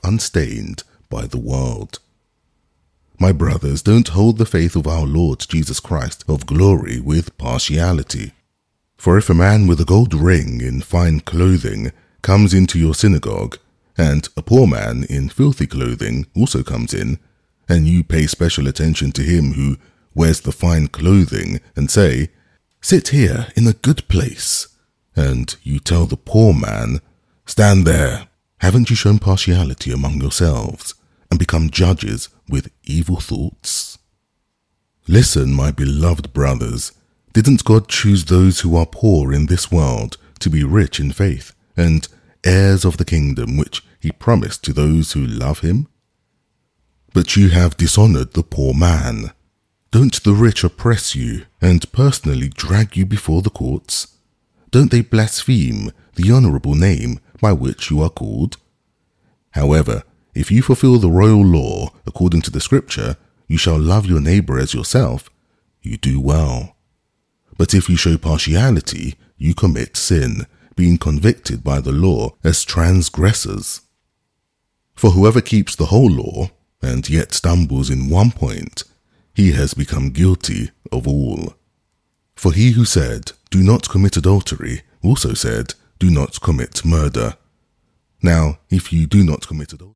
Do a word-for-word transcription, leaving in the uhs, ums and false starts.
unstained by the world. My brothers, don't hold the faith of our Lord Jesus Christ of glory with partiality. For if a man with a gold ring in fine clothing comes into your synagogue, and a poor man in filthy clothing also comes in, and you pay special attention to him who wears the fine clothing and say, "Sit here in a good place," and you tell the poor man, "Stand there," haven't you shown partiality among yourselves and become judges with evil thoughts? Listen, my beloved brothers, didn't God choose those who are poor in this world to be rich in faith and heirs of the kingdom which he promised to those who love him? But you have dishonored the poor man. Don't the rich oppress you and personally drag you before the courts? Don't they blaspheme the honorable name by which you are called? However, if you fulfill the royal law according to the scripture, you shall love your neighbor as yourself, you do well. But if you show partiality, you commit sin, being convicted by the law as transgressors. For whoever keeps the whole law, and yet stumbles in one point, he has become guilty of all. For he who said, "Do not commit adultery," also said, "Do not commit murder." Now, if you do not commit adultery,